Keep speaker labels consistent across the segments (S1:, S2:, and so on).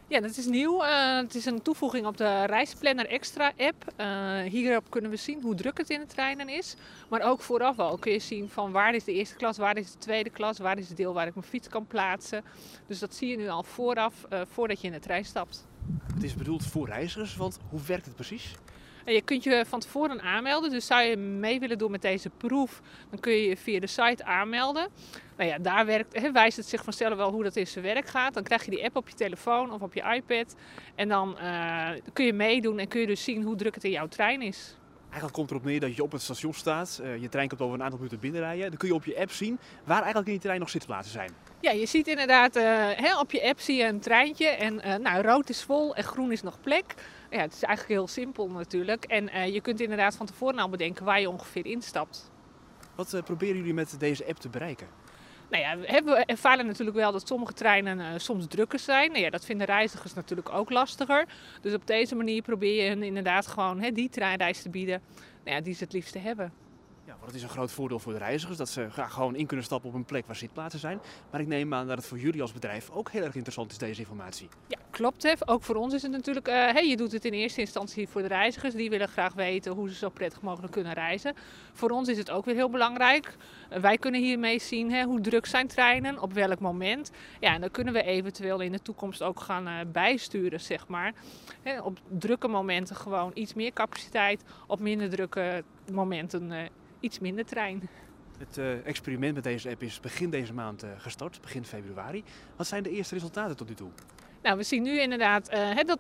S1: Ja, dat is nieuw. Het is een toevoeging op de Reisplanner Extra app. Hierop kunnen we zien hoe druk het in de treinen is. Maar ook vooraf al kun je zien van waar is de eerste klas, waar is de tweede klas, waar is het deel waar ik mijn fiets kan plaatsen. Dus dat zie je nu al vooraf, voordat je in de trein stapt.
S2: Het is bedoeld voor reizigers, want hoe werkt het precies?
S1: En je kunt je van tevoren aanmelden. Dus zou je mee willen doen met deze proef, dan kun je je via de site aanmelden. Nou ja, daar wijst het zich vanzelf wel hoe dat in zijn werk gaat. Dan krijg je die app op je telefoon of op je iPad. En dan kun je meedoen en kun je dus zien hoe druk het in jouw trein is.
S2: Eigenlijk komt erop neer dat je op het station staat, je trein komt over een aantal minuten binnenrijden. Dan kun je op je app zien waar eigenlijk in die trein nog zitplaatsen zijn.
S1: Ja, je ziet inderdaad, op je app zie je een treintje en rood is vol en groen is nog plek. Ja, het is eigenlijk heel simpel natuurlijk. En je kunt inderdaad van tevoren al bedenken waar je ongeveer instapt.
S2: Wat proberen jullie met deze app te bereiken?
S1: Nou ja, we ervaren natuurlijk wel dat sommige treinen soms drukker zijn. Nou ja, dat vinden reizigers natuurlijk ook lastiger. Dus op deze manier probeer je hen inderdaad gewoon die treinreis te bieden die ze het liefste hebben.
S2: Ja, want het is een groot voordeel voor de reizigers dat ze graag gewoon in kunnen stappen op een plek waar zitplaatsen zijn. Maar ik neem aan dat het voor jullie als bedrijf ook heel erg interessant is, deze informatie.
S1: Ja, klopt. Hè. Ook voor ons is het natuurlijk, je doet het in eerste instantie voor de reizigers. Die willen graag weten hoe ze zo prettig mogelijk kunnen reizen. Voor ons is het ook weer heel belangrijk. Wij kunnen hiermee zien hoe druk zijn treinen, op welk moment. Ja, en dan kunnen we eventueel in de toekomst ook gaan bijsturen, zeg maar. Op drukke momenten gewoon iets meer capaciteit, op minder drukke momenten iets minder trein.
S2: Het experiment met deze app is begin deze maand gestart, begin februari. Wat zijn de eerste resultaten tot nu toe?
S1: Nou, we zien nu inderdaad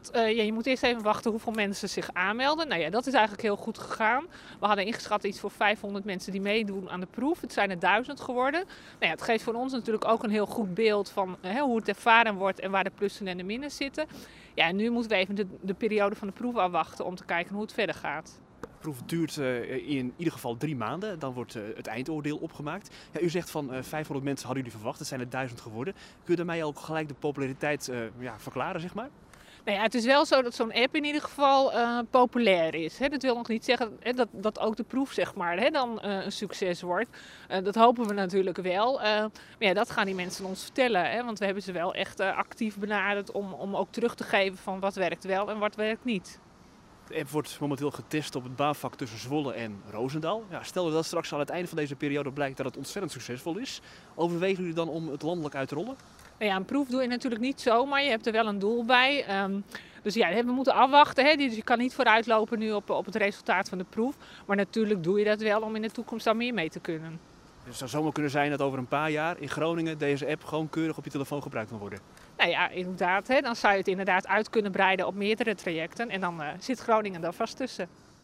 S1: je moet eerst even wachten hoeveel mensen zich aanmelden. Nou ja, dat is eigenlijk heel goed gegaan. We hadden ingeschat iets voor 500 mensen die meedoen aan de proef. Het zijn er 1000 geworden. Nou ja, het geeft voor ons natuurlijk ook een heel goed beeld van hoe het ervaren wordt en waar de plussen en de minnen zitten. Ja, en nu moeten we even de periode van de proef afwachten om te kijken hoe het verder gaat.
S2: De proef duurt in ieder geval 3 maanden, dan wordt het eindoordeel opgemaakt. Ja, u zegt van 500 mensen hadden jullie verwacht, het zijn er 1000 geworden. Kun je daarmee ook gelijk de populariteit verklaren, zeg maar?
S1: Nou ja, het is wel zo dat zo'n app in ieder geval populair is. Dat wil nog niet zeggen dat ook de proef zeg maar, dan een succes wordt. Dat hopen we natuurlijk wel. Maar ja, dat gaan die mensen ons vertellen. Want we hebben ze wel echt actief benaderd om ook terug te geven van wat werkt wel en wat werkt niet.
S2: De app wordt momenteel getest op het baanvak tussen Zwolle en Roosendaal. Ja, stel dat straks aan het einde van deze periode blijkt dat het ontzettend succesvol is. Overwegen jullie dan om het landelijk uit te rollen?
S1: Nou ja, een proef doe je natuurlijk niet zomaar. Je hebt er wel een doel bij. Dus ja, we moeten afwachten. Dus je kan niet vooruitlopen nu op het resultaat van de proef. Maar natuurlijk doe je dat wel om in de toekomst daar meer mee te kunnen.
S2: Dus het zou zomaar kunnen zijn dat over een paar jaar in Groningen deze app gewoon keurig op je telefoon gebruikt kan worden.
S1: Nou ja, inderdaad. Dan zou je het inderdaad uit kunnen breiden op meerdere trajecten. En dan zit Groningen er vast tussen.